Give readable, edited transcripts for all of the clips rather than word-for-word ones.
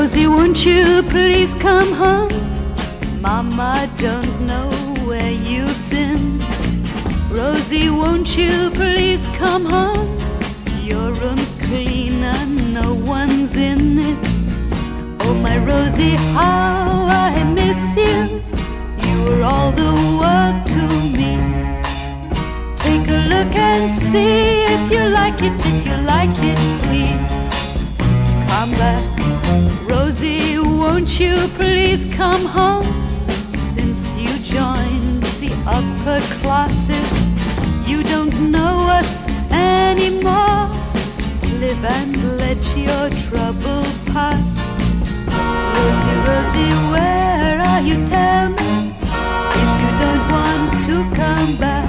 Rosie, won't you please come home? Mama, don't know where you've been. Rosie, won't you please come home? Your room's clean and no one's in it. Oh my Rosie, how I miss you. You were all the world to me. Take a look and see if you like it. If you like it, please come back. Rosie, won't you please come home? Since you joined the upper classes, you don't know us anymore. Live and let your trouble pass. Rosie, Rosie, where are you? Tell me if you don't want to come back.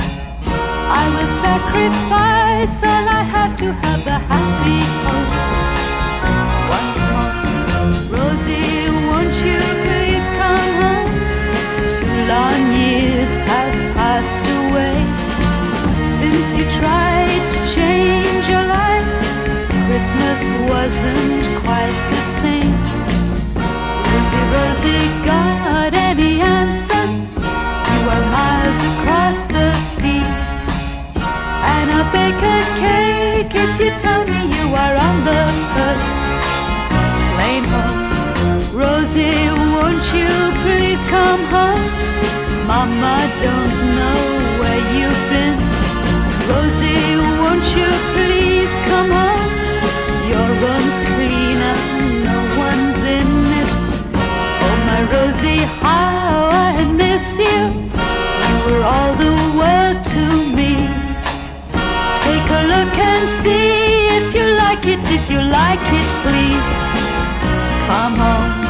I will sacrifice all I have to have a happy home. Once more, Rosie, won't you please come home? 2 long years have passed away since you tried to change your life. Christmas wasn't quite the same. Rosie, Rosie, got any answers? You are miles across the sea, and I'll bake a cake if you tell me you are on the first plane home. Rosie, won't you please come home? Mama, don't know where you've been. Rosie, won't you please come home? Your room's clean and no one's in it. Oh my Rosie, how I miss you. You were all the world to me. Take a look and see if you like it. If you like it, please come home.